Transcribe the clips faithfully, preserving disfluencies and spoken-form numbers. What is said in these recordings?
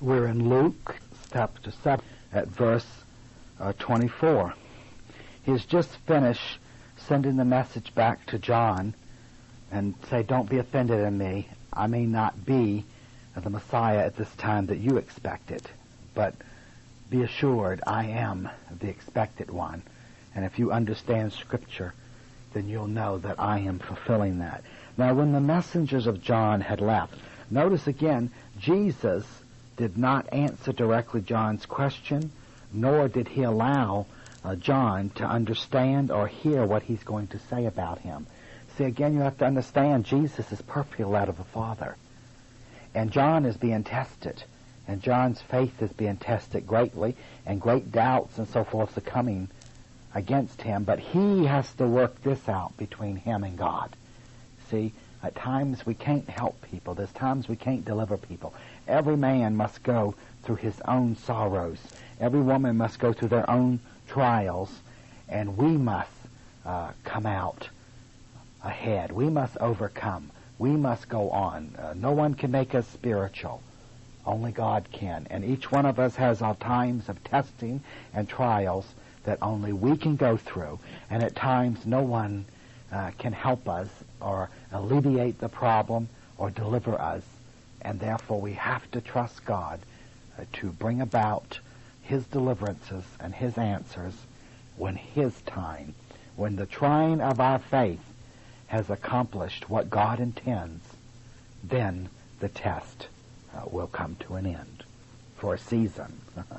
We're in Luke chapter seven at verse uh, twenty-four. He's just finished sending the message back to John and say, don't be offended in me. I may not be the Messiah at this time that you expected, but be assured I am the expected one. And if you understand Scripture, then you'll know that I am fulfilling that. Now, when the messengers of John had left, notice again, Jesus did not answer directly John's question, nor did he allow uh, John to understand or hear what he's going to say about him. See, again, you have to understand Jesus is perfectly led of the Father. And John is being tested. And John's faith is being tested greatly, and great doubts and so forth are coming against him. But he has to work this out between him and God. See, at times we can't help people. There's times we can't deliver people. Every man must go through his own sorrows. Every woman must go through their own trials. And we must uh, come out ahead. We must overcome. We must go on. Uh, no one can make us spiritual. Only God can. And each one of us has our times of testing and trials that only we can go through. And at times no one uh, can help us or alleviate the problem or deliver us. And therefore we have to trust God uh, to bring about His deliverances and His answers when His time, when the trying of our faith has accomplished what God intends, then the test uh, will come to an end for a season.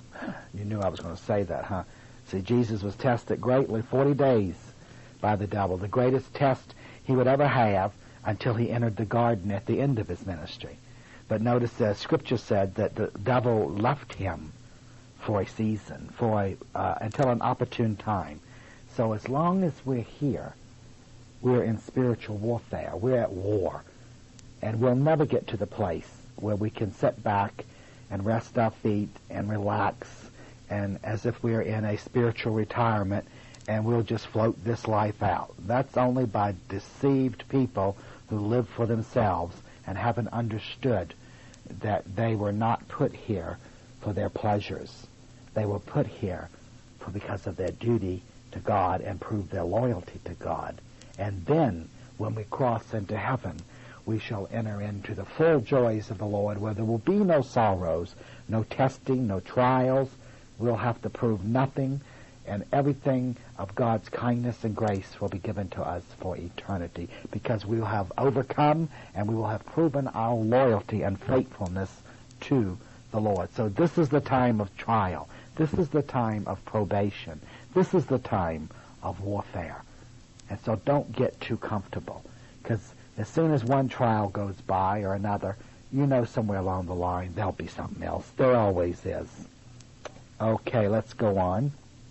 You knew I was going to say that, huh? See, Jesus was tested greatly, forty days by the devil, the greatest test he would ever have until he entered the garden at the end of his ministry. But notice the Scripture said that the devil left him for a season, for a, uh, until an opportune time. So as long as we're here, we're in spiritual warfare. We're at war. And we'll never get to the place where we can sit back and rest our feet and relax and as if we're in a spiritual retirement and we'll just float this life out. That's only by deceived people who live for themselves and haven't understood that they were not put here for their pleasures. They were put here for because of their duty to God and prove their loyalty to God. And then, when we cross into heaven, we shall enter into the full joys of the Lord, where there will be no sorrows, no testing, no trials. We'll have to prove nothing, and everything of God's kindness and grace will be given to us for eternity, because we will have overcome and we will have proven our loyalty and faithfulness to the Lord. So this is the time of trial. This is the time of probation. This is the time of warfare. And so don't get too comfortable, because as soon as one trial goes by or another, you know somewhere along the line there'll be something else. There always is. Okay, let's go on.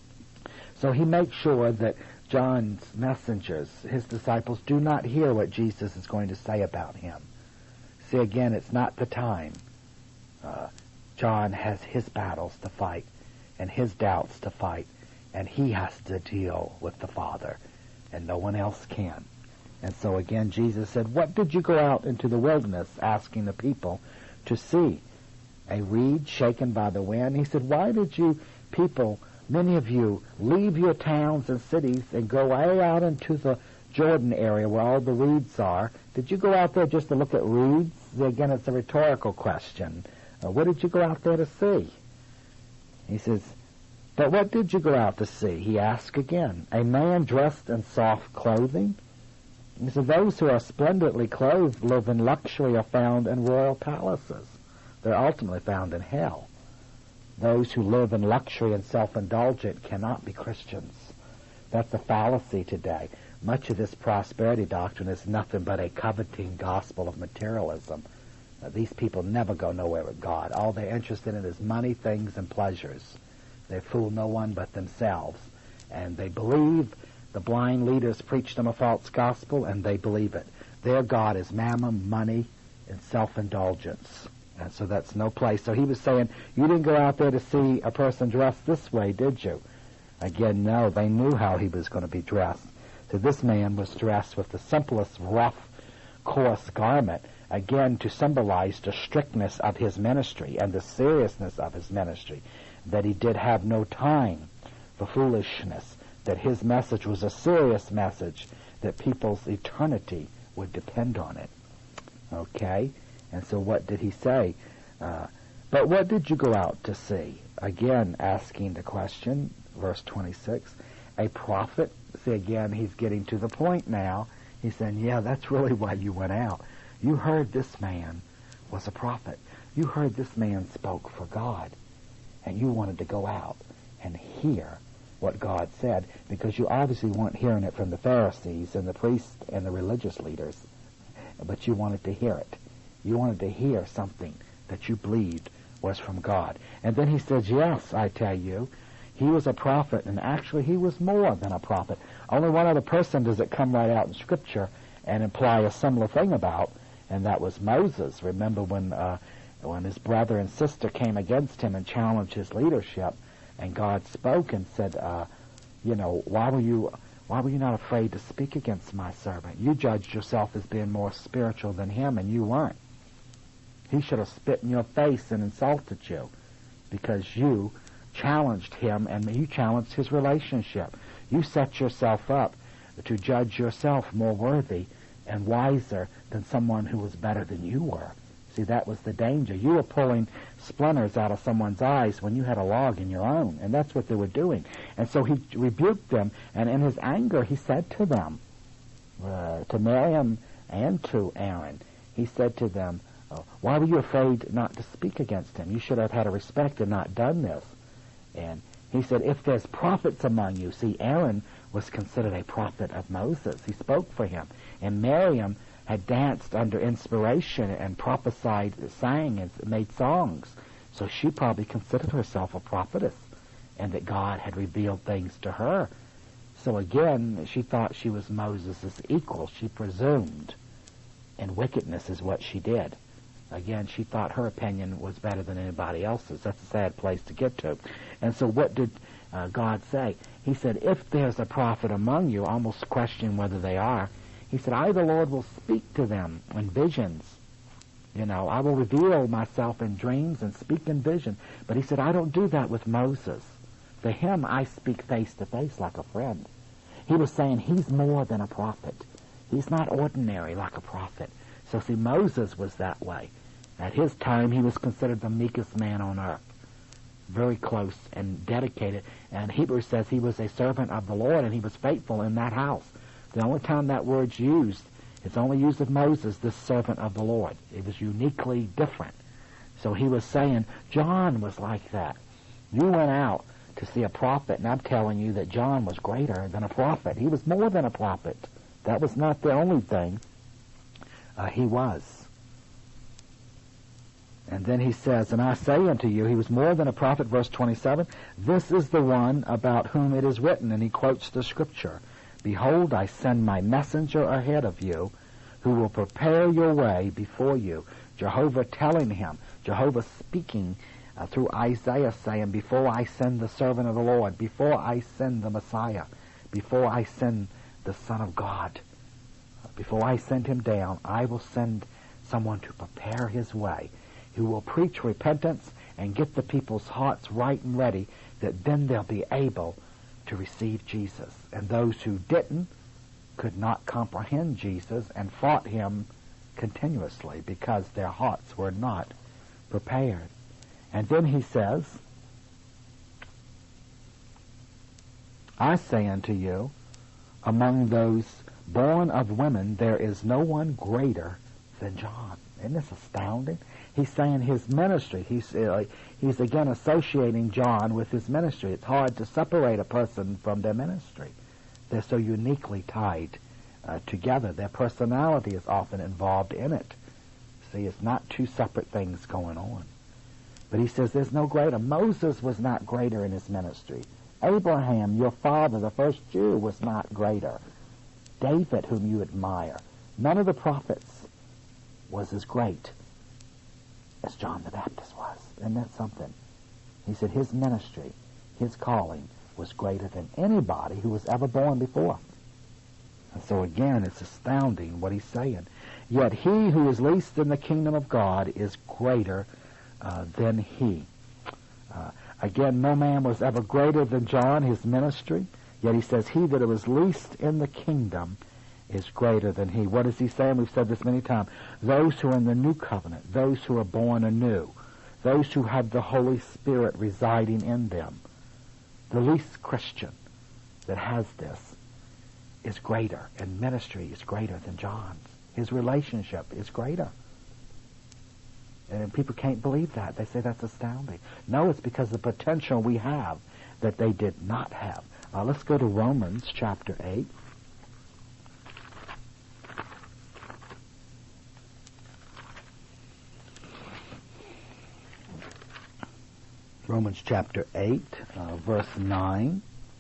So he makes sure that John's messengers, his disciples, do not hear what Jesus is going to say about him. See, again, it's not the time. Uh, John has his battles to fight and his doubts to fight, and he has to deal with the Father, and no one else can. And so again, Jesus said, what did you go out into the wilderness asking the people to see? A reed shaken by the wind? He said, why did you people, many of you, leave your towns and cities and go way out into the Jordan area where all the reeds are? Did you go out there just to look at reeds? Again, it's a rhetorical question. Uh, what did you go out there to see? He says, but what did you go out to see? He asked again. A man dressed in soft clothing? He said, those who are splendidly clothed live in luxury are found in royal palaces. They're ultimately found in hell. Those who live in luxury and self-indulgent cannot be Christians. That's a fallacy today. Much of this prosperity doctrine is nothing but a coveting gospel of materialism. Uh, these people never go nowhere with God. All they're interested in is money, things, and pleasures. They fool no one but themselves. And they believe the blind leaders preach them a false gospel, and they believe it. Their God is mammon, money, and self-indulgence. And so that's no place. So he was saying, you didn't go out there to see a person dressed this way, did you? Again, no, they knew how he was going to be dressed. So this man was dressed with the simplest, rough, coarse garment, again to symbolize the strictness of his ministry and the seriousness of his ministry, that he did have no time for foolishness, that his message was a serious message, that people's eternity would depend on it. Okay? And so what did he say? Uh, but what did you go out to see? Again, asking the question, verse twenty-six, a prophet? See, again, he's getting to the point now. He's saying, yeah, that's really why you went out. You heard this man was a prophet. You heard this man spoke for God. And you wanted to go out and hear what God said, because you obviously weren't hearing it from the Pharisees and the priests and the religious leaders, but you wanted to hear it. You wanted to hear something that you believed was from God. And then he says, yes, I tell you, he was a prophet, and actually he was more than a prophet. Only one other person does it come right out in Scripture and imply a similar thing about, and that was Moses. Remember when uh, when his brother and sister came against him and challenged his leadership, and God spoke and said, uh, you know, why were you why were you not afraid to speak against my servant? You judged yourself as being more spiritual than him, and you weren't. He should have spit in your face and insulted you, because you challenged him and you challenged his relationship. You set yourself up to judge yourself more worthy and wiser than someone who was better than you were. See, that was the danger. You were pulling splinters out of someone's eyes when you had a log in your own, and that's what they were doing. And so he rebuked them, and in his anger he said to them, uh, to Miriam and to Aaron, he said to them, oh, why were you afraid not to speak against him? You should have had a respect and not done this. And he said, if there's prophets among you, see, Aaron was considered a prophet of Moses. He spoke for him. And Miriam had danced under inspiration and prophesied, sang, and made songs. So she probably considered herself a prophetess, and that God had revealed things to her. So again, she thought she was Moses' equal. She presumed, and wickedness is what she did. Again, she thought her opinion was better than anybody else's. That's a sad place to get to. And so what did uh, God say? He said, if there's a prophet among you, almost question whether they are, he said, I, the Lord, will speak to them in visions. You know, I will reveal myself in dreams and speak in vision. But he said, I don't do that with Moses. To him, I speak face to face like a friend. He was saying he's more than a prophet. He's not ordinary like a prophet. So see, Moses was that way. At his time, he was considered the meekest man on earth. Very close and dedicated. And Hebrews says he was a servant of the Lord, and he was faithful in that house. The only time that word's used, it's only used of Moses, this servant of the Lord. It was uniquely different. So he was saying, John was like that. You went out to see a prophet, and I'm telling you that John was greater than a prophet. He was more than a prophet. That was not the only thing. Uh, he was. And then he says, and I say unto you, he was more than a prophet, verse twenty-seven, this is the one about whom it is written, and he quotes the scripture, behold, I send my messenger ahead of you, who will prepare your way before you. Jehovah telling him, Jehovah speaking uh, through Isaiah saying, before I send the servant of the Lord, before I send the Messiah, before I send the Son of God, before I send him down, I will send someone to prepare his way, who will preach repentance and get the people's hearts right and ready, that then they'll be able to receive Jesus. And those who didn't could not comprehend Jesus and fought him continuously because their hearts were not prepared. And then he says, I say unto you, among those born of women, there is no one greater than John. Isn't this astounding? He's saying his ministry. He's uh, he's again associating John with his ministry. It's hard to separate a person from their ministry. They're so uniquely tied uh, together. Their personality is often involved in it. See, it's not two separate things going on. But he says there's no greater. Moses was not greater in his ministry. Abraham, your father, the first Jew, was not greater. David, whom you admire, none of the prophets was as great as John the Baptist was. Isn't that something? He said his ministry, his calling, was greater than anybody who was ever born before. And so again, it's astounding what he's saying. Yet he who is least in the kingdom of God is greater uh, than he. Uh, again, no man was ever greater than John, his ministry. Yet he says, he that was least in the kingdom is greater than he. What is he saying? We've said this many times. Those who are in the new covenant, those who are born anew, those who have the Holy Spirit residing in them, the least Christian that has this is greater, and ministry is greater than John's. His relationship is greater. And people can't believe that. They say that's astounding. No, it's because of the potential we have that they did not have. Uh, let's go to Romans chapter eight. Romans chapter eight, uh, verse nine.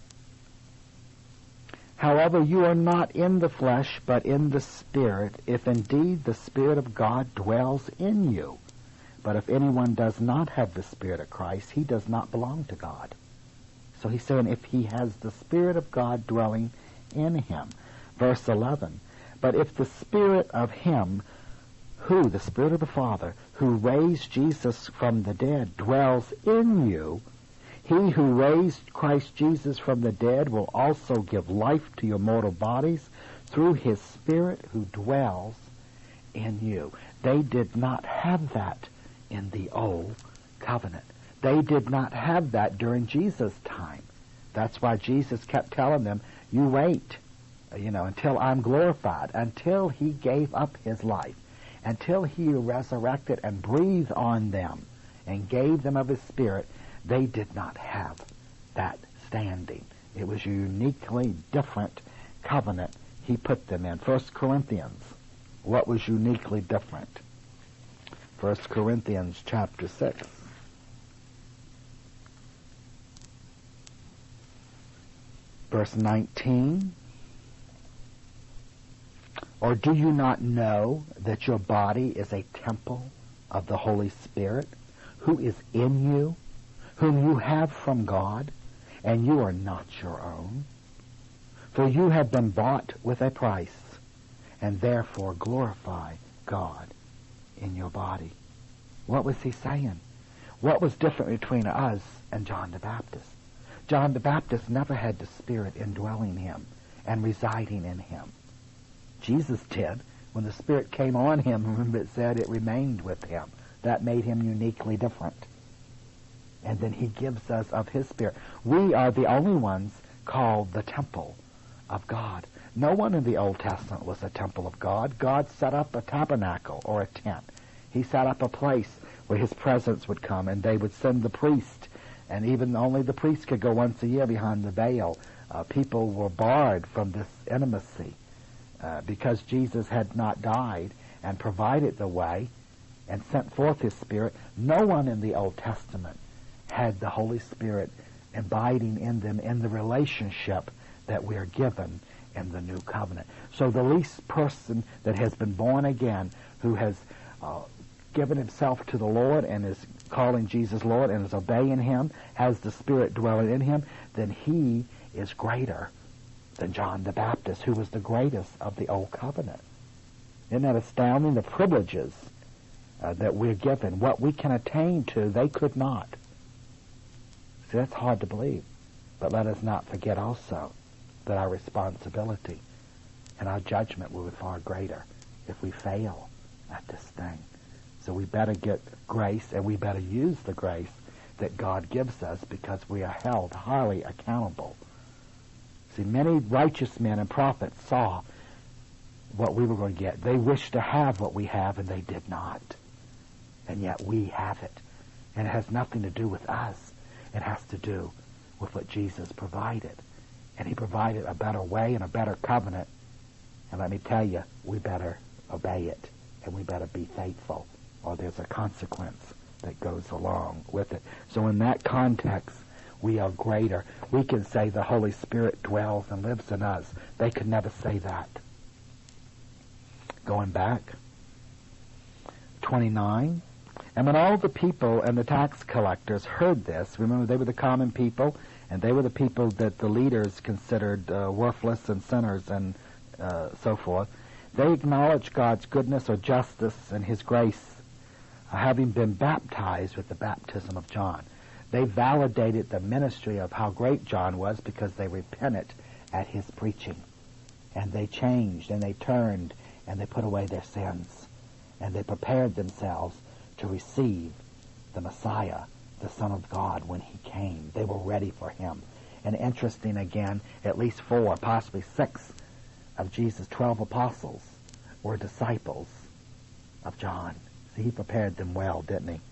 However, you are not in the flesh, but in the Spirit, if indeed the Spirit of God dwells in you. But if anyone does not have the Spirit of Christ, he does not belong to God. So he's saying if he has the Spirit of God dwelling in him. Verse eleven, but if the Spirit of him, who, the Spirit of the Father, who raised Jesus from the dead, dwells in you, he who raised Christ Jesus from the dead will also give life to your mortal bodies through his Spirit who dwells in you. They did not have that in the old covenant. They did not have that during Jesus' time. That's why Jesus kept telling them, you wait, you know, until I'm glorified, until he gave up his life, until he resurrected and breathed on them and gave them of his Spirit. They did not have that standing. It was a uniquely different covenant he put them in. First Corinthians, what was uniquely different? First Corinthians chapter six. Verse nineteen. Or do you not know that your body is a temple of the Holy Spirit, who is in you, whom you have from God, and you are not your own? For you have been bought with a price, and therefore glorify God in your body. What was he saying? What was different between us and John the Baptist? John the Baptist never had the Spirit indwelling him and residing in him. Jesus did. When the Spirit came on him, remember it said it remained with him. That made him uniquely different. And then he gives us of his Spirit. We are the only ones called the temple of God. No one in the Old Testament was a temple of God. God set up a tabernacle or a tent. He set up a place where his presence would come, and they would send the priest. And even only the priest could go once a year behind the veil. Uh, people were barred from this intimacy uh, because Jesus had not died and provided the way and sent forth his Spirit. No one in the Old Testament had the Holy Spirit abiding in them in the relationship that we are given in the new covenant. So the least person that has been born again, who has uh, given himself to the Lord and is calling Jesus Lord and is obeying him, has the Spirit dwelling in him, then he is greater than John the Baptist, who was the greatest of the old covenant. Isn't that astounding? The privileges uh, that we're given, what we can attain to, they could not. See, that's hard to believe. But let us not forget also that our responsibility and our judgment will be far greater if we fail at this thing. So we better get grace, and we better use the grace that God gives us, because we are held highly accountable. See, many righteous men and prophets saw what we were going to get. They wished to have what we have, and they did not. And yet we have it. And it has nothing to do with us. It has to do with what Jesus provided. And he provided a better way and a better covenant. And let me tell you, we better obey it, and we better be faithful, or there's a consequence that goes along with it. So in that context, we are greater. We can say the Holy Spirit dwells and lives in us. They could never say that. Going back, twenty-nine. And when all the people and the tax collectors heard this, remember they were the common people, and they were the people that the leaders considered uh, worthless and sinners and uh, so forth, they acknowledge God's goodness or justice and his grace, uh, having been baptized with the baptism of John. They validated the ministry of how great John was because they repented at his preaching. And they changed, and they turned, and they put away their sins. And they prepared themselves to receive the Messiah, the Son of God, when he came. They were ready for him. And interesting again, at least four, possibly six of Jesus' twelve apostles were disciples of John. So he prepared them well, didn't he?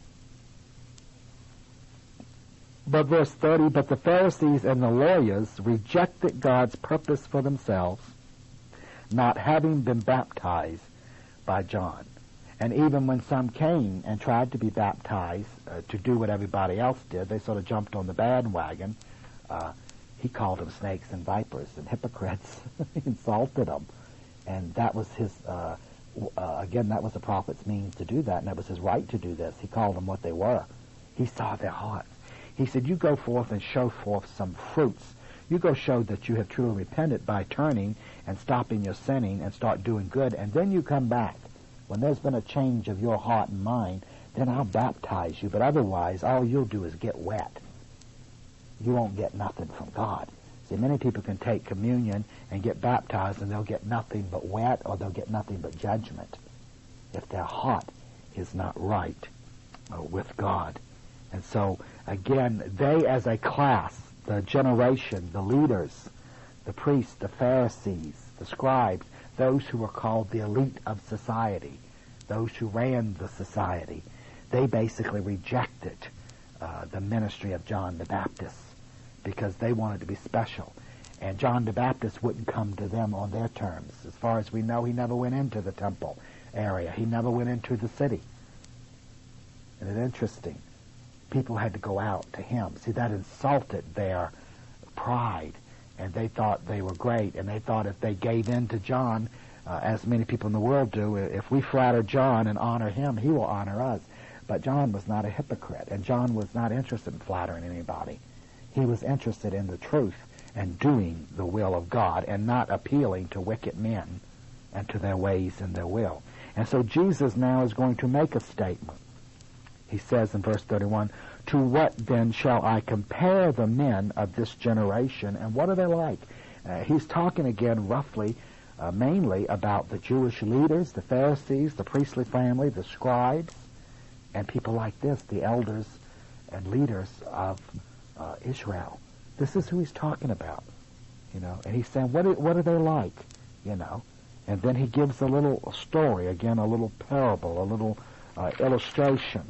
But verse thirty, but the Pharisees and the lawyers rejected God's purpose for themselves, not having been baptized by John. And even when some came and tried to be baptized uh, to do what everybody else did, they sort of jumped on the bandwagon. Uh, he called them snakes and vipers and hypocrites. He insulted them. And that was his, uh, uh, again, that was the prophet's means to do that, and that was his right to do this. He called them what they were. He saw their hearts. He said, you go forth and show forth some fruits. You go show that you have truly repented by turning and stopping your sinning and start doing good, and then you come back. When there's been a change of your heart and mind, then I'll baptize you. But otherwise, all you'll do is get wet. You won't get nothing from God. See, many people can take communion and get baptized, and they'll get nothing but wet, or they'll get nothing but judgment if their heart is not right uh, with God. And so, again, they as a class, the generation, the leaders, the priests, the Pharisees, the scribes, those who were called the elite of society, those who ran the society, they basically rejected uh, the ministry of John the Baptist because they wanted to be special. And John the Baptist wouldn't come to them on their terms. As far as we know, he never went into the temple area. He never went into the city. And it's interesting. People had to go out to him. See, that insulted their pride, and they thought they were great, and they thought if they gave in to John, uh, as many people in the world do, if we flatter John and honor him, he will honor us. But John was not a hypocrite, and John was not interested in flattering anybody. He was interested in the truth and doing the will of God and not appealing to wicked men and to their ways and their will. And so Jesus now is going to make a statement. He says in verse thirty-one, to what then shall I compare the men of this generation, and what are they like? Uh, he's talking again roughly, uh, mainly about the Jewish leaders, the Pharisees, the priestly family, the scribes, and people like this, the elders and leaders of uh, Israel. This is who he's talking about, you know. And he's saying, what are, what are they like, you know? And then he gives a little story, again, a little parable, a little uh, illustration.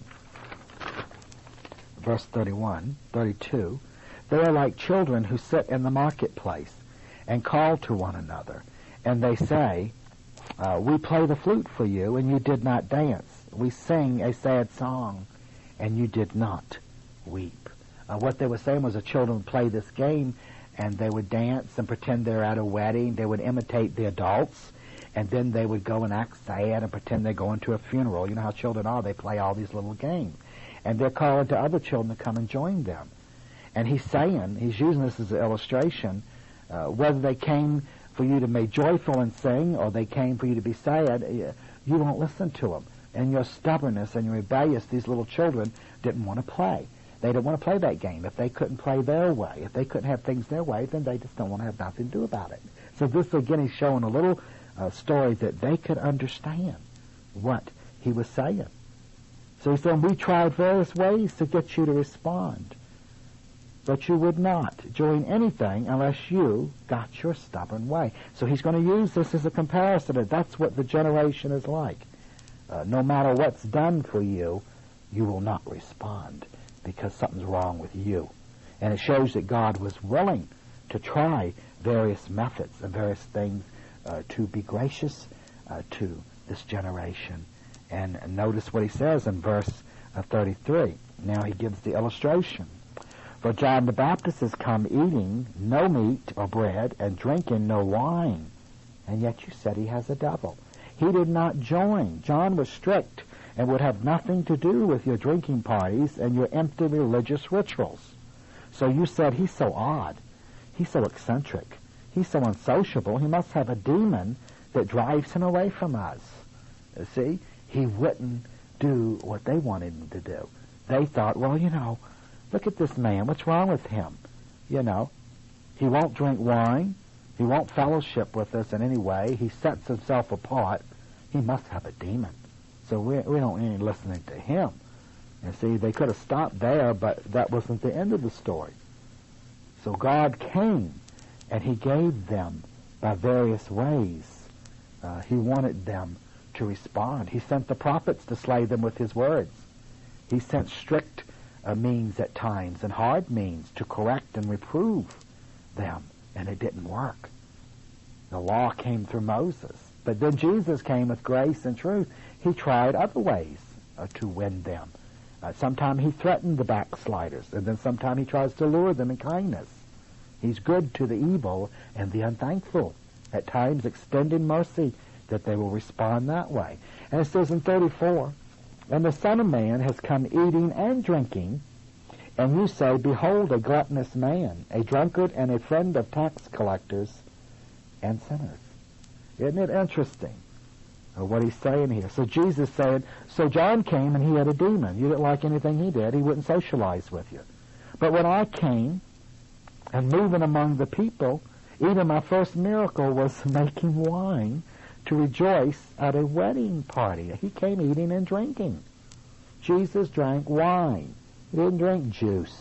Verse thirty-one, thirty-two, they are like children who sit in the marketplace and call to one another. And they say, uh, we play the flute for you, and you did not dance. We sing a sad song, and you did not weep. Uh, what they were saying was the children would play this game, and they would dance and pretend they're at a wedding. They would imitate the adults, and then they would go and act sad and pretend they're going to a funeral. You know how children are. They play all these little games. And they're calling to other children to come and join them. And he's saying, he's using this as an illustration, uh, whether they came for you to be joyful and sing, or they came for you to be sad, you won't listen to them. And your stubbornness and your rebellious, these little children didn't want to play. They didn't want to play that game. If they couldn't play their way, if they couldn't have things their way, then they just don't want to have nothing to do about it. So this, again, he's showing a little uh, story that they could understand what he was saying. So he's saying, we tried various ways to get you to respond, but you would not join anything unless you got your stubborn way. So he's going to use this as a comparison. That's what the generation is like. Uh, no matter what's done for you, you will not respond because something's wrong with you. And it shows that God was willing to try various methods and various things uh, to be gracious uh, to this generation. And notice what he says in verse uh, thirty-three. Now he gives the illustration. For John the Baptist has come eating no meat or bread and drinking no wine. And yet you said he has a devil. He did not join. John was strict and would have nothing to do with your drinking parties and your empty religious rituals. So you said he's so odd. He's so eccentric. He's so unsociable. He must have a demon that drives him away from us. You see, he wouldn't do what they wanted him to do. They thought, well, you know, look at this man. What's wrong with him? You know, he won't drink wine. He won't fellowship with us in any way. He sets himself apart. He must have a demon. So we, we don't need listening to him. And see, they could have stopped there, but that wasn't the end of the story. So God came, and he gave them by various ways. Uh, he wanted them to respond. He sent the prophets to slay them with his words. He sent strict uh, means at times and hard means to correct and reprove them, and it didn't work. The law came through Moses, but then Jesus came with grace and truth. He tried other ways uh, to win them. Uh, sometimes he threatened the backsliders, and then sometimes he tries to lure them in kindness. He's good to the evil and the unthankful, at times extending mercy that they will respond that way. And it says in thirty-four, and the Son of Man has come eating and drinking, and you say, behold, a gluttonous man, a drunkard and a friend of tax collectors and sinners. Isn't it interesting uh, what he's saying here? So Jesus said, so John came and he had a demon. You didn't like anything he did. He wouldn't socialize with you. But when I came and moving among the people, even my first miracle was making wine to rejoice at a wedding party. He came eating and drinking. Jesus drank wine. He didn't drink juice.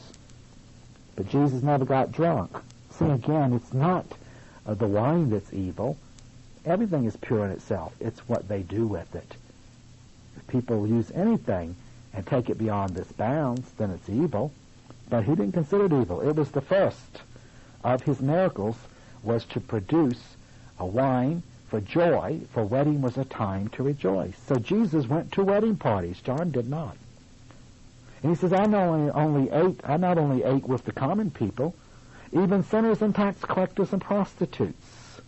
But Jesus never got drunk. See, again, it's not uh, the wine that's evil. Everything is pure in itself. It's what they do with it. If people use anything and take it beyond its bounds, then it's evil. But he didn't consider it evil. It was the first of his miracles was to produce a wine for joy, for wedding was a time to rejoice. So Jesus went to wedding parties. John did not. And he says, I not only, only ate, I not only ate with the common people, even sinners and tax collectors and prostitutes.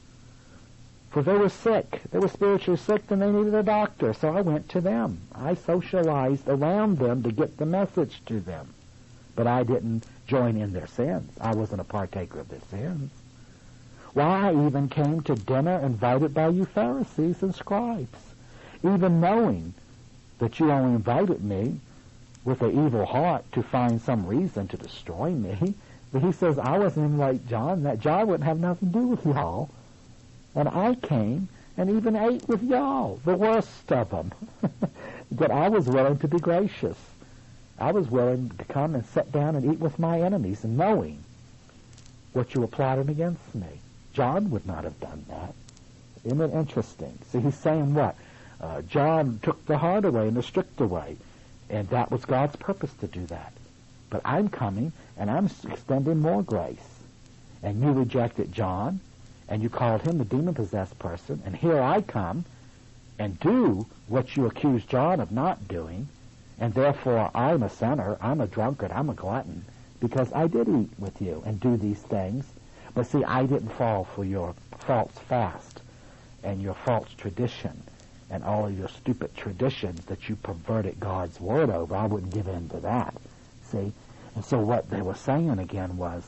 For they were sick. They were spiritually sick and they needed a doctor. So I went to them. I socialized around them to get the message to them. But I didn't join in their sins. I wasn't a partaker of their sins. Why, I even came to dinner invited by you Pharisees and scribes, even knowing that you only invited me with an evil heart to find some reason to destroy me. But he says, I wasn't even like John, that John wouldn't have nothing to do with y'all. And I came and even ate with y'all, the worst of them. But I was willing to be gracious. I was willing to come and sit down and eat with my enemies, knowing what you were plotting against me. John would not have done that. Isn't it interesting? See, he's saying what? Uh, John took the hard way and the strict way, and that was God's purpose to do that. But I'm coming, and I'm extending more grace. And you rejected John, and you called him the demon-possessed person, and here I come and do what you accuse John of not doing, and therefore I'm a sinner, I'm a drunkard, I'm a glutton, because I did eat with you and do these things. But see, I didn't fall for your false fast and your false tradition and all of your stupid traditions that you perverted God's word over. I wouldn't give in to that. See? And so what they were saying again was,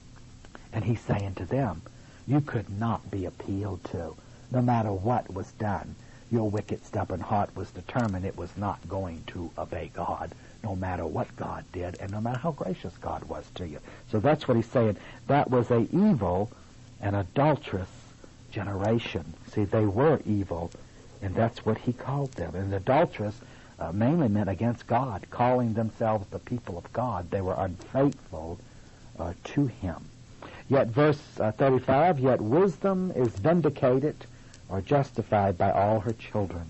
and he's saying to them, you could not be appealed to, no matter what was done. Your wicked, stubborn heart was determined it was not going to obey God, no matter what God did, and no matter how gracious God was to you. So that's what he's saying. That was a evil and adulterous generation. See, they were evil, and that's what he called them. And adulterous uh, mainly meant against God, calling themselves the people of God. They were unfaithful uh, to him. Yet verse uh, thirty-five, yet wisdom is vindicated or justified by all her children.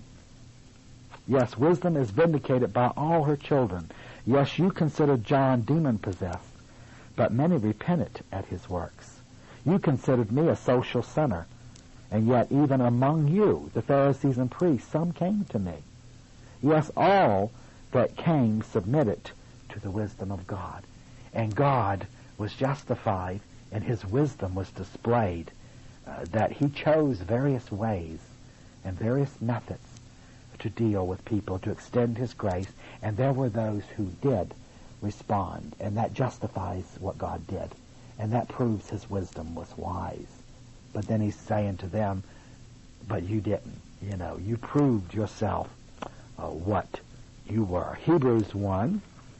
Yes, wisdom is vindicated by all her children. Yes, you considered John demon-possessed, but many repented at his works. You considered me a social sinner, and yet even among you, the Pharisees and priests, some came to me. Yes, all that came submitted to the wisdom of God. And God was justified, and his wisdom was displayed, uh, that he chose various ways and various methods to deal with people, to extend his grace, and there were those who did respond, and that justifies what God did, and that proves his wisdom was wise. But then he's saying to them, but you didn't. You know, you proved yourself uh, what you were. Hebrews one.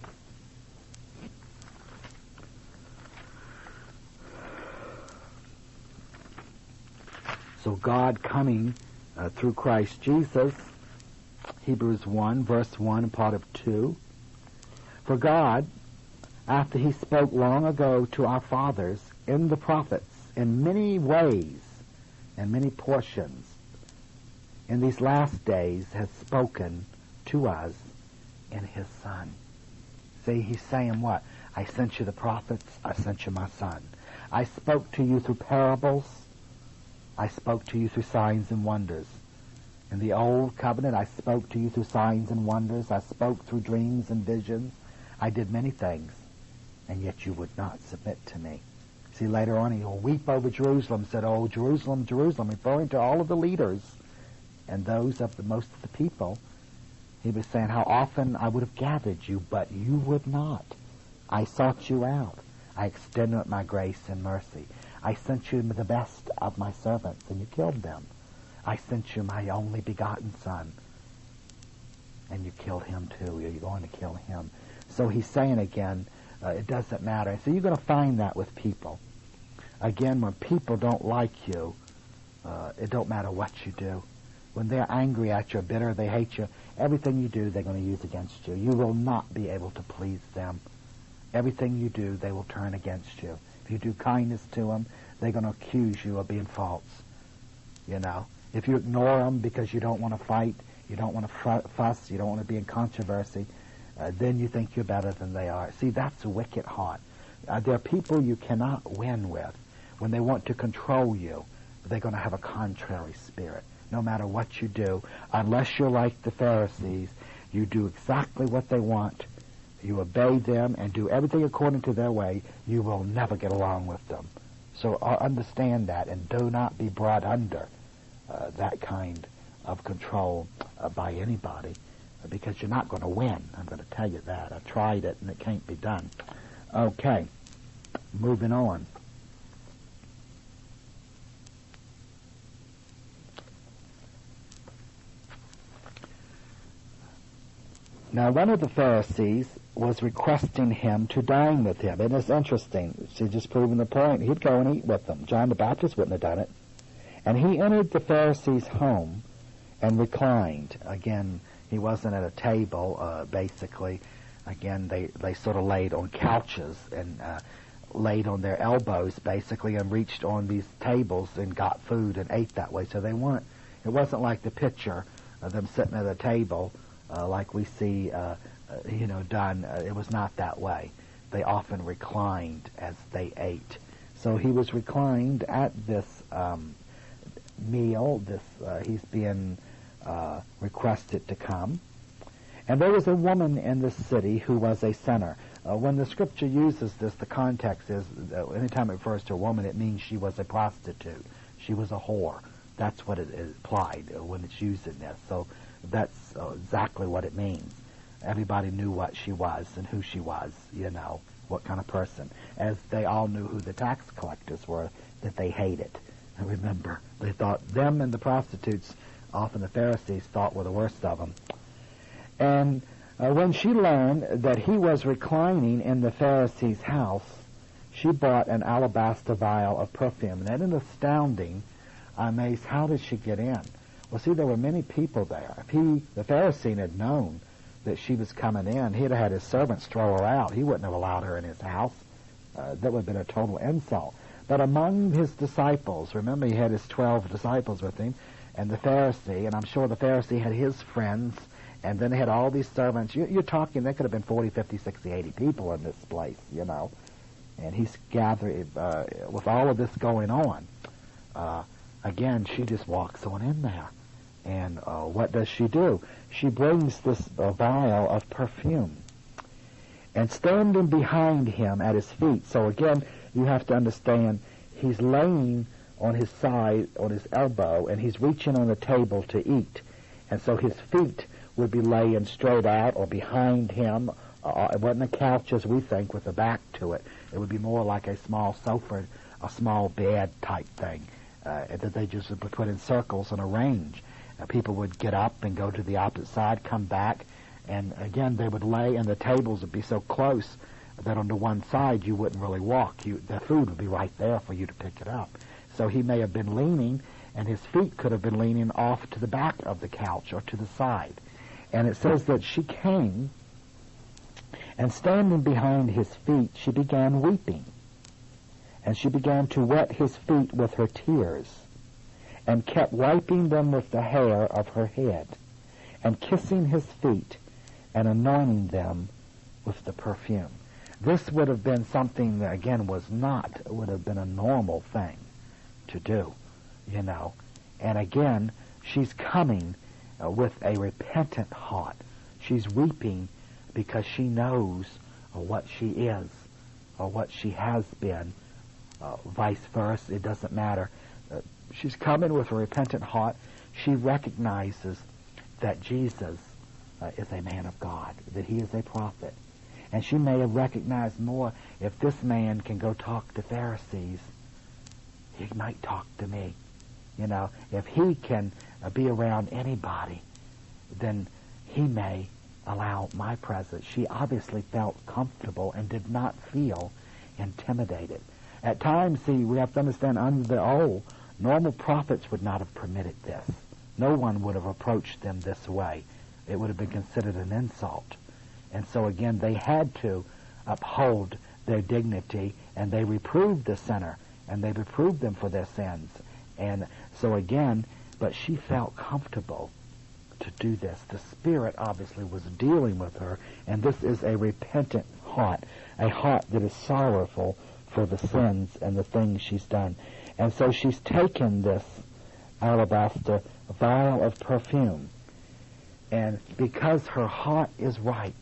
So God coming uh, through Christ Jesus, Hebrews one, verse one, and part of two. For God, after he spoke long ago to our fathers in the prophets, in many ways and many portions, in these last days has spoken to us in his Son. See, he's saying what? I sent you the prophets, I sent you my Son. I spoke to you through parables, I spoke to you through signs and wonders. In the old covenant, I spoke to you through signs and wonders. I spoke through dreams and visions. I did many things, and yet you would not submit to me. See, later on, he'll weep over Jerusalem, said, oh, Jerusalem, Jerusalem, referring to all of the leaders and those of the most of the people. He was saying, how often I would have gathered you, but you would not. I sought you out. I extended my grace and mercy. I sent you the best of my servants, and you killed them. I sent you my only begotten Son, and you killed him too. You're going to kill him. So he's saying again, uh, it doesn't matter. So you're going to find that with people. Again, when people don't like you, uh, it don't matter what you do. When they're angry at you, bitter, they hate you, everything you do, they're going to use against you. You will not be able to please them. Everything you do, they will turn against you. If you do kindness to them, they're going to accuse you of being false. You know, if you ignore them because you don't want to fight, you don't want to fuss, you don't want to be in controversy, uh, then you think you're better than they are. See, that's a wicked heart. Uh, there are people you cannot win with. When they want to control you, they're going to have a contrary spirit. No matter what you do, unless you're like the Pharisees, you do exactly what they want, you obey them and do everything according to their way, you will never get along with them. So uh, understand that and do not be brought under uh, that kind of control uh, by anybody uh, because you're not going to win. I'm going to tell you that. I tried it and it can't be done. Okay, moving on. Now, one of the Pharisees was requesting him to dine with him. And it's interesting. She's just proving the point. He'd go and eat with them. John the Baptist wouldn't have done it. And he entered the Pharisee's home and reclined. Again, he wasn't at a table, uh, basically. Again, they, they sort of laid on couches and uh, laid on their elbows, basically, and reached on these tables and got food and ate that way. So they weren't, it wasn't like the picture of them sitting at a table Uh, like we see, uh, uh, you know, done. Uh, it was not that way. They often reclined as they ate. So he was reclined at this um, meal. This uh, he's being uh, requested to come. And there was a woman in the city who was a sinner. Uh, when the scripture uses this, the context is, uh, anytime it refers to a woman, it means she was a prostitute. She was a whore. That's what it is applied uh, when it's used in this. So that's uh, exactly what it means. Everybody knew what she was and who she was, you know, what kind of person. As they all knew who the tax collectors were that they hated. And remember, they thought them and the prostitutes, often the Pharisees, thought were the worst of them. And uh, when she learned that he was reclining in the Pharisee's house, she bought an alabaster vial of perfume. And that is astounding. I'm amazed, how did she get in? Well, see, there were many people there. If he, the Pharisee, had known that she was coming in, he'd have had his servants throw her out. He wouldn't have allowed her in his house. Uh, that would have been a total insult. But among his disciples, remember he had his twelve disciples with him, and the Pharisee, and I'm sure the Pharisee had his friends, and then they had all these servants. You, you're talking, there could have been forty, fifty, sixty, eighty people in this place, you know. And he's gathered, uh, with all of this going on. Uh, again, she just walks on in there. And uh, what does she do? She brings this uh, vial of perfume. And standing behind him at his feet. So again, you have to understand, he's laying on his side, on his elbow, and he's reaching on the table to eat. And so his feet would be laying straight out or behind him. Uh, it wasn't a couch as we think with a back to it. It would be more like a small sofa, a small bed type thing. uh, that they just would put in circles and arrange. Uh, people would get up and go to the opposite side, come back, and again they would lay, and the tables would be so close that on the one side you wouldn't really walk. You, the food would be right there for you to pick it up. So he may have been leaning, and his feet could have been leaning off to the back of the couch or to the side. And it says that she came, and standing behind his feet, she began weeping. And she began to wet his feet with her tears, and kept wiping them with the hair of her head, and kissing his feet, and anointing them with the perfume. This would have been something that, again, was not, would have been a normal thing to do, you know. And again, she's coming uh, with a repentant heart. She's weeping because she knows uh, what she is or what she has been. Uh, vice versa, it doesn't matter. Uh, she's coming with a repentant heart. She recognizes that Jesus uh, is a man of God, that he is a prophet. And she may have recognized more, if this man can go talk to Pharisees, he might talk to me. You know, if he can uh, be around anybody, then he may allow my presence. She obviously felt comfortable and did not feel intimidated. At times, see, we have to understand, under the old, normal prophets would not have permitted this. No one would have approached them this way. It would have been considered an insult. And so, again, they had to uphold their dignity, and they reproved the sinner, and they reproved them for their sins. And so, again, but she felt comfortable to do this. The Spirit obviously was dealing with her, and this is a repentant heart, a heart that is sorrowful for the sins and the things she's done. And so she's taken this alabaster vial of perfume, and because her heart is right,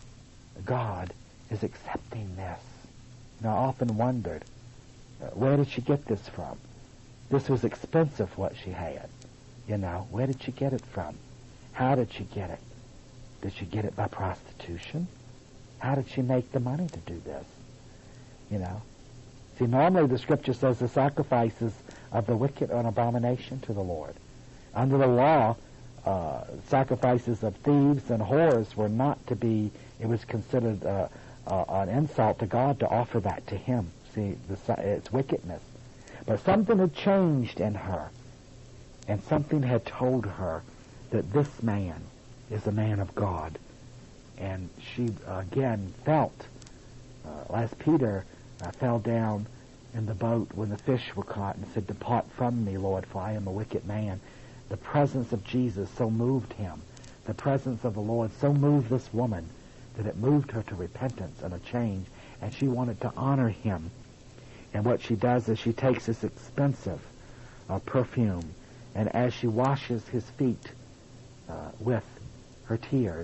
God is accepting this. Now, I often wondered, uh, where did she get this from? This was expensive, what she had. You know, where did she get it from? How did she get it? Did she get it by prostitution? How did she make the money to do this? You know, see, normally the Scripture says the sacrifices of the wicked are an abomination to the Lord. Under the law, uh, sacrifices of thieves and whores were not to be, it was considered uh, uh, an insult to God to offer that to him. See, the, it's wickedness. But something had changed in her, and something had told her that this man is a man of God. And she, again, felt, uh, as Peter uh, fell down in the boat when the fish were caught and said, "Depart from me, Lord, for I am a wicked man." The presence of Jesus so moved him. The presence of the Lord so moved this woman that it moved her to repentance and a change, and she wanted to honor him. And what she does is she takes this expensive uh, perfume, and as she washes his feet uh, with her tears,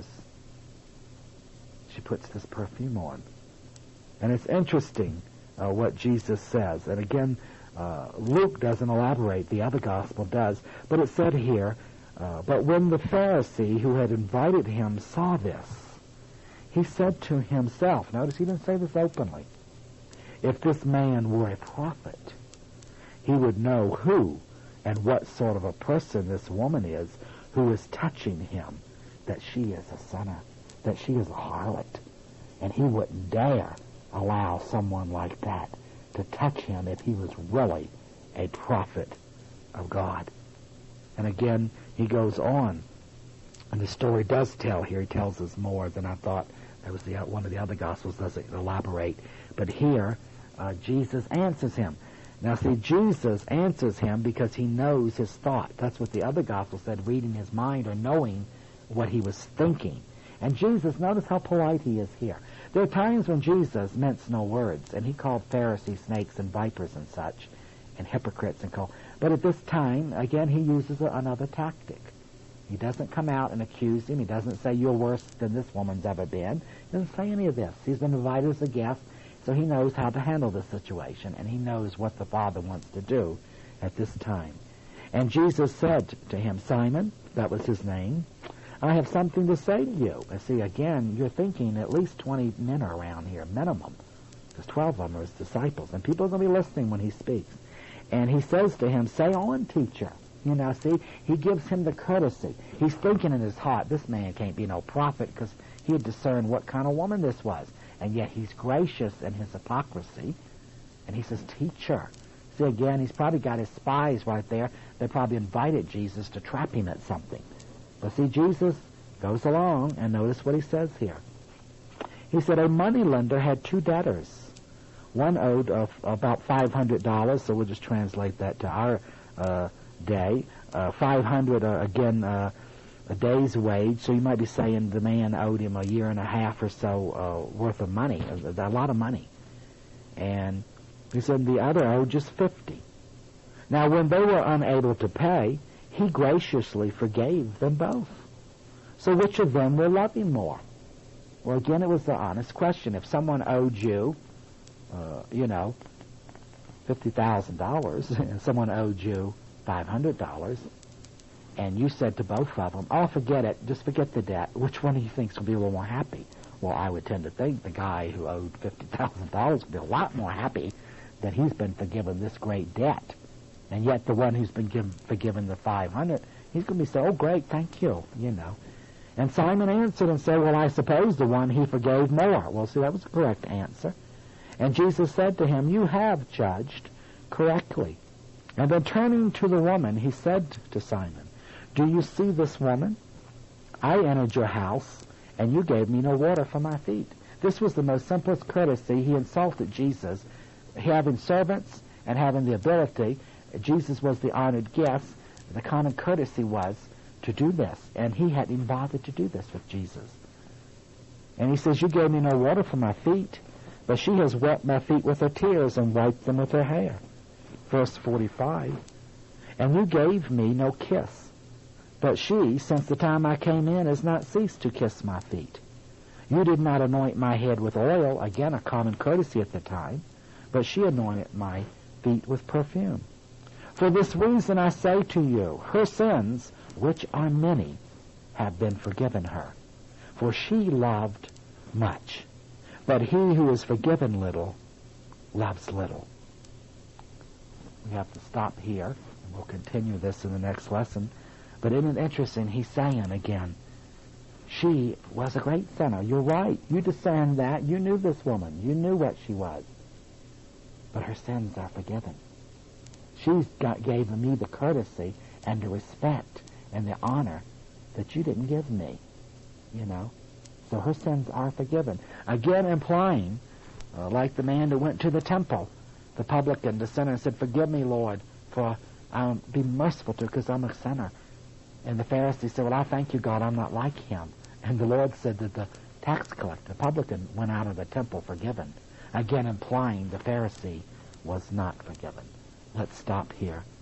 she puts this perfume on. And it's interesting uh, what Jesus says. And again, uh, Luke doesn't elaborate, the other gospel does, but it said here, uh, but when the Pharisee who had invited him saw this, he said to himself, notice he didn't say this openly, if this man were a prophet, he would know who and what sort of a person this woman is who is touching him, that she is a sinner, that she is a harlot, and he wouldn't dare allow someone like that to touch him if he was really a prophet of God. And again, he goes on, and the story does tell here, he tells us more than I thought. That was the one of the other Gospels doesn't elaborate. But here, uh, Jesus answers him. Now see, Jesus answers him because he knows his thought. That's what the other Gospel said, reading his mind or knowing what he was thinking. And Jesus, notice how polite he is here. There are times when Jesus minced no words, and he called Pharisees snakes and vipers and such, and hypocrites and call. But at this time, again, he uses a, another tactic. He doesn't come out and accuse him. He doesn't say, you're worse than this woman's ever been. He doesn't say any of this. He's been invited as a guest, so he knows how to handle the situation, and he knows what the Father wants to do at this time. And Jesus said to him, Simon, that was his name, I have something to say to you. And see, again, you're thinking at least twenty men are around here, minimum, because twelve of them are his disciples, and people are going to be listening when he speaks. And he says to him, say on, teacher. You know, see, he gives him the courtesy. He's thinking in his heart, this man can't be no prophet, because he had discerned what kind of woman this was. And yet he's gracious in his hypocrisy. And he says, teacher. See, again, he's probably got his spies right there. They probably invited Jesus to trap him at something. But see, Jesus goes along, and notice what he says here. He said, a moneylender had two debtors. One owed uh, about five hundred dollars, so we'll just translate that to our uh, day. Uh, five hundred dollars, uh, again, uh, a day's wage, so you might be saying the man owed him a year and a half or so uh, worth of money, a, a lot of money. And he said the other owed just fifty. Now, when they were unable to pay, he graciously forgave them both. So which of them will love him more? Well, again, it was the honest question. If someone owed you, uh, you know, fifty thousand dollars, and someone owed you five hundred dollars, and you said to both of them, oh, forget it, just forget the debt, which one do you think is going to be a little more happy? Well, I would tend to think the guy who owed fifty thousand dollars would be a lot more happy that he's been forgiven this great debt. And yet the one who's been given, forgiven the five hundred, he's going to be saying, oh, great, thank you, you know. And Simon answered and said, well, I suppose the one he forgave more. Well, see, that was the correct answer. And Jesus said to him, you have judged correctly. And then turning to the woman, he said to Simon, do you see this woman? I entered your house, and you gave me no water for my feet. This was the most simplest courtesy. He insulted Jesus. Having servants and having the ability, Jesus was the honored guest. The common courtesy was to do this, and he hadn't even bothered to do this with Jesus. And he says, you gave me no water for my feet, but she has wet my feet with her tears and wiped them with her hair. Verse forty-five, and you gave me no kiss, but she, since the time I came in, has not ceased to kiss my feet. You did not anoint my head with oil, again a common courtesy at the time, but she anointed my feet with perfume. For this reason I say to you, her sins, which are many, have been forgiven her. For she loved much. But he who is forgiven little, loves little. We have to stop here, and we'll continue this in the next lesson. But isn't it interesting, he's saying again, she was a great sinner. You're right. You discerned that. You knew this woman. You knew what she was. But her sins are forgiven. She's got, gave me the courtesy and the respect and the honor that you didn't give me, you know. So her sins are forgiven. Again implying, uh, like the man who went to the temple, the publican, the sinner, and said, forgive me, Lord, for I'll be merciful to because I'm a sinner. And the Pharisee said, well, I thank you, God, I'm not like him. And the Lord said that the tax collector, the publican, went out of the temple forgiven. Again implying the Pharisee was not forgiven. Let's stop here.